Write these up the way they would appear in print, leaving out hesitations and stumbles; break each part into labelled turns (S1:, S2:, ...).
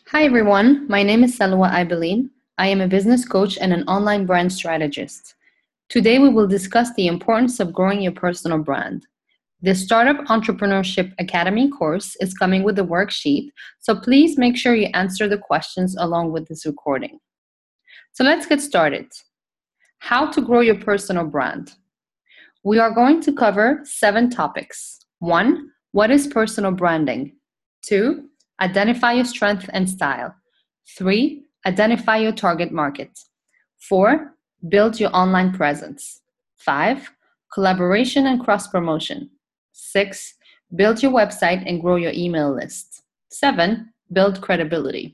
S1: Hi everyone, my name is Salwa Ibeline. I am a business coach and an online brand strategist. Today we will discuss the importance of growing your personal brand. The Startup Entrepreneurship Academy course is coming with a worksheet, so please make sure you answer the questions along with this recording. So let's get started. How to grow your personal brand. We are going to cover 7 topics. 1. What is personal branding? 2. Identify your strength and style. 3. Identify your target market. 4. Build your online presence. 5. Collaboration and cross-promotion. 6. Build your website and grow your email list. 7. Build credibility.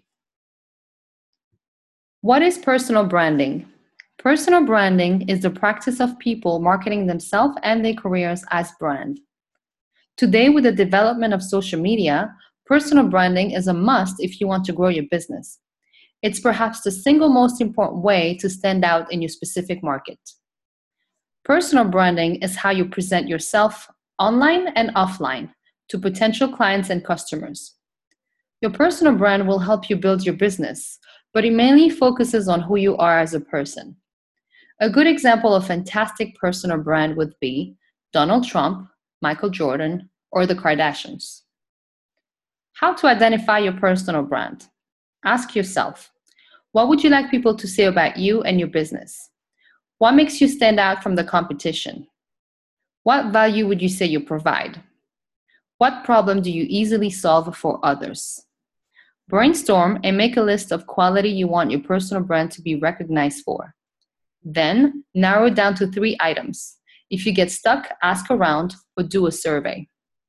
S1: What is personal branding? Personal branding is the practice of people marketing themselves and their careers as brand. Today, with the development of social media, personal branding is a must if you want to grow your business. It's perhaps the single most important way to stand out in your specific market. Personal branding is how you present yourself online and offline to potential clients and customers. Your personal brand will help you build your business, but it mainly focuses on who you are as a person. A good example of fantastic personal brand would be Donald Trump, Michael Jordan, or the Kardashians. How to identify your personal brand? Ask yourself, what would you like people to say about you and your business? What makes you stand out from the competition? What value would you say you provide? What problem do you easily solve for others? Brainstorm and make a list of quality you want your personal brand to be recognized for. Then, narrow it down to 3 items. If you get stuck, ask around or do a survey.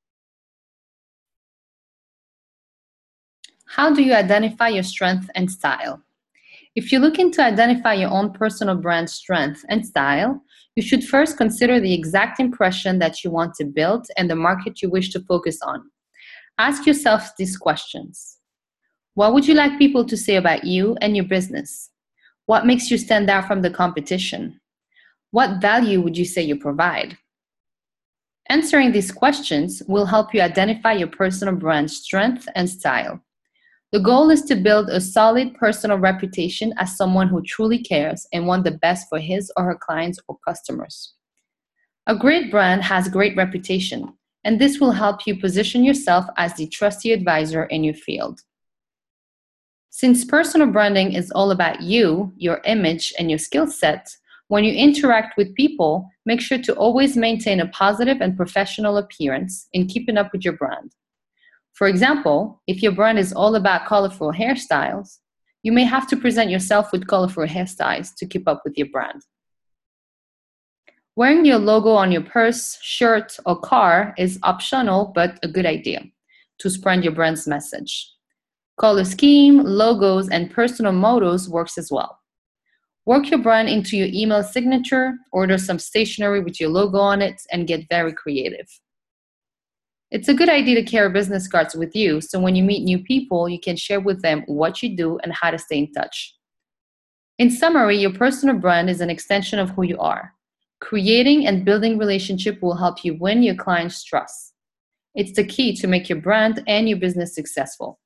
S1: How do you identify your strength and style? If you're looking to identify your own personal brand strength and style, you should first consider the exact impression that you want to build and the market you wish to focus on. Ask yourself these questions. What would you like people to say about you and your business? What makes you stand out from the competition? What value would you say you provide? Answering these questions will help you identify your personal brand strength and style. The goal is to build a solid personal reputation as someone who truly cares and wants the best for his or her clients or customers. A great brand has great reputation, and this will help you position yourself as the trusty advisor in your field. Since personal branding is all about you, your image, and your skill set, when you interact with people, make sure to always maintain a positive and professional appearance in keeping up with your brand. For example, if your brand is all about colorful hairstyles, you may have to present yourself with colorful hairstyles to keep up with your brand. Wearing your logo on your purse, shirt, or car is optional but a good idea to spread your brand's message. Color scheme, logos, and personal mottos works as well. Work your brand into your email signature, order some stationery with your logo on it, and get very creative. It's a good idea to carry business cards with you, so when you meet new people, you can share with them what you do and how to stay in touch. In summary, your personal brand is an extension of who you are. Creating and building relationships will help you win your clients' trust. It's the key to make your brand and your business successful.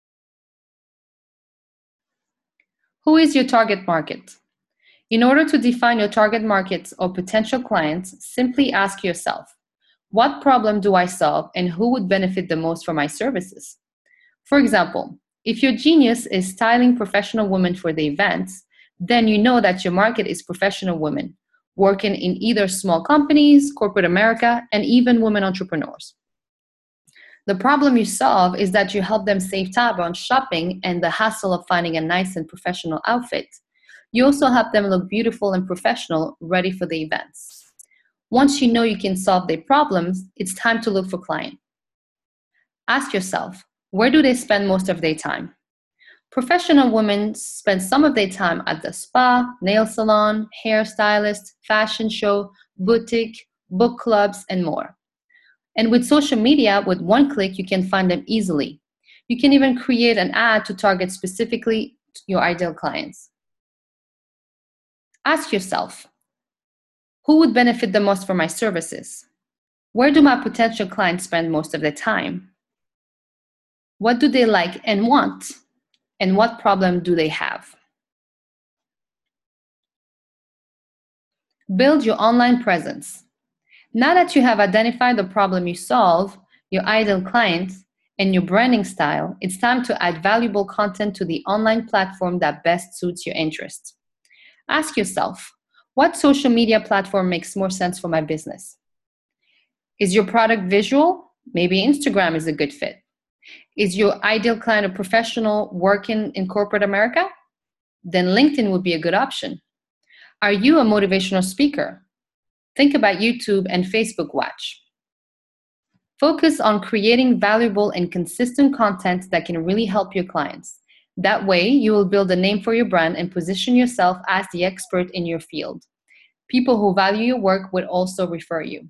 S1: Who is your target market? In order to define your target markets or potential clients, simply ask yourself, what problem do I solve and who would benefit the most from my services? For example, if your genius is styling professional women for the events, then you know that your market is professional women, working in either small companies, corporate America, and even women entrepreneurs. The problem you solve is that you help them save time on shopping and the hassle of finding a nice and professional outfit. You also help them look beautiful and professional, ready for the events. Once you know you can solve their problems, it's time to look for clients. Ask yourself, where do they spend most of their time? Professional women spend some of their time at the spa, nail salon, hairstylist, fashion show, boutique, book clubs, and more. And with social media, with one click, you can find them easily. You can even create an ad to target specifically your ideal clients. Ask yourself, who would benefit the most from my services? Where do my potential clients spend most of their time? What do they like and want? and what problem do they have? Build your online presence. Now that you have identified the problem you solve, your ideal client, and your branding style, it's time to add valuable content to the online platform that best suits your interests. Ask yourself, what social media platform makes more sense for my business? Is your product visual? Maybe Instagram is a good fit. Is your ideal client a professional working in corporate America? Then LinkedIn would be a good option. Are you a motivational speaker? Think about YouTube and Facebook Watch. Focus on creating valuable and consistent content that can really help your clients. That way, you will build a name for your brand and position yourself as the expert in your field. People who value your work would also refer you.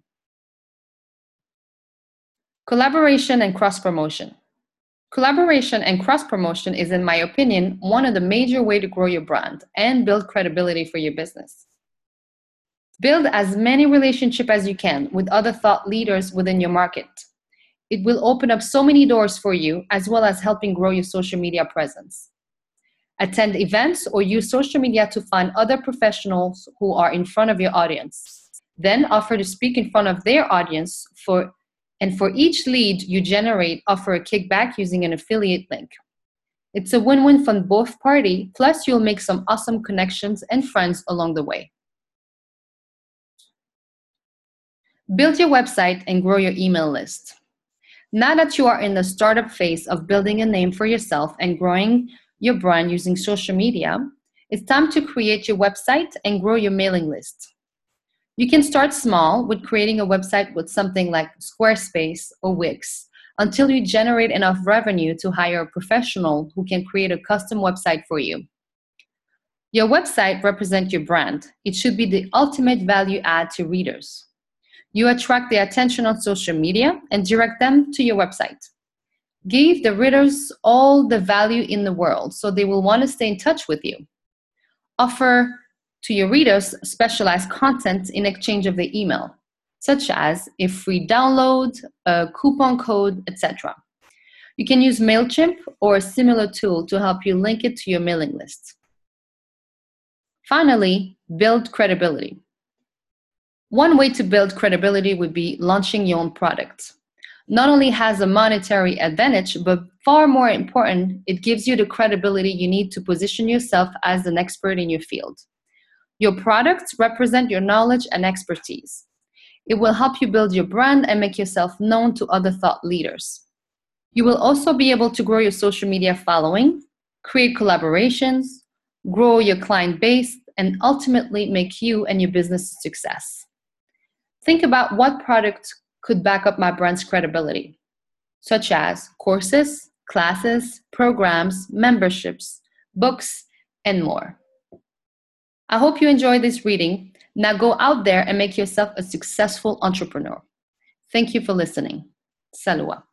S1: Collaboration and cross-promotion. Collaboration and cross-promotion is, in my opinion, one of the major ways to grow your brand and build credibility for your business. Build as many relationships as you can with other thought leaders within your market. It will open up so many doors for you, as well as helping grow your social media presence. Attend events or use social media to find other professionals who are in front of your audience. Then offer to speak in front of their audience for each lead you generate, offer a kickback using an affiliate link. It's a win-win from both parties, plus you'll make some awesome connections and friends along the way. Build your website and grow your email list. Now that you are in the startup phase of building a name for yourself and growing your brand using social media, it's time to create your website and grow your mailing list. You can start small with creating a website with something like Squarespace or Wix until you generate enough revenue to hire a professional who can create a custom website for you. Your website represents your brand. It should be the ultimate value add to readers. You attract their attention on social media and direct them to your website. Give the readers all the value in the world so they will want to stay in touch with you. Offer to your readers specialized content in exchange of the email, such as a free download, a coupon code, etc. You can use MailChimp or a similar tool to help you link it to your mailing list. Finally, build credibility. One way to build credibility would be launching your own product. Not only has a monetary advantage, but far more important, it gives you the credibility you need to position yourself as an expert in your field. Your products represent your knowledge and expertise. It will help you build your brand and make yourself known to other thought leaders. You will also be able to grow your social media following, create collaborations, grow your client base, and ultimately make you and your business a success. Think about what product could back up my brand's credibility, such as courses, classes, programs, memberships, books, and more. I hope you enjoyed this reading. Now go out there and make yourself a successful entrepreneur. Thank you for listening. Salua.